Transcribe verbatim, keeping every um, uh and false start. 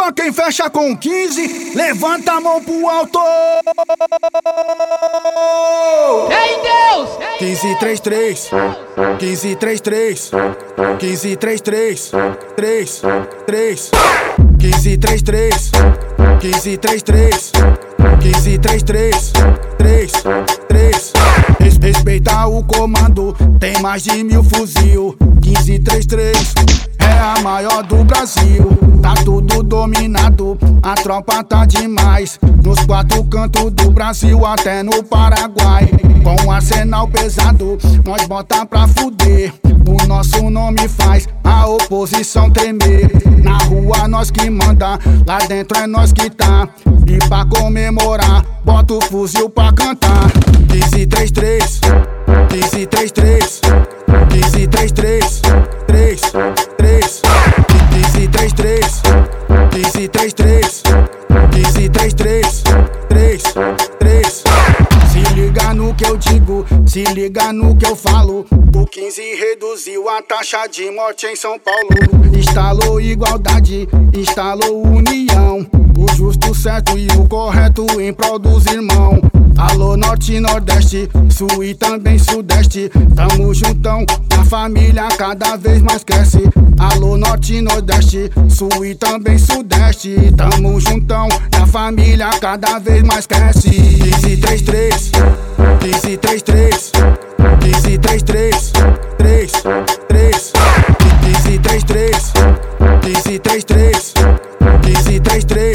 Só quem fecha com quinze, levanta a mão pro alto. Ei Deus! quinze, três, três. quinze, três, três. quinze, três, três. três, três. quinze, três, três. quinze, três, três. quinze, três, três. três, três. Respeita o comando, tem mais de mil fuzil. quinze, três, três. É a maior do Brasil, tá tudo dominado, a tropa tá demais. Nos quatro cantos do Brasil até no Paraguai. Com um arsenal pesado, nós bota pra fuder. O nosso nome faz a oposição tremer. Na rua nós que manda, lá dentro é nós que tá. E pra comemorar, bota o fuzil pra cantar. quinze, três, três. quinze, três, três. quinze, três, três. três, três. quinze, três, três. quinze, três, três. quinze, três, três. três, três. Se liga no que eu digo, se liga no que eu falo. O quinze reduziu a taxa de morte em São Paulo. Instalou igualdade, instalou união. O justo, certo e o correto em prol dos irmãos. Alô Norte, Nordeste, Sul e também Sudeste. Tamo juntão, a família cada vez mais cresce. Alô Norte, Nordeste, Sul e também Sudeste. Tamo juntão, a família cada vez mais cresce. quinze, três, três. quinze, três, três. quinze, três, três. três, três. quinze, três, três. quinze, três, três. quinze, três, três.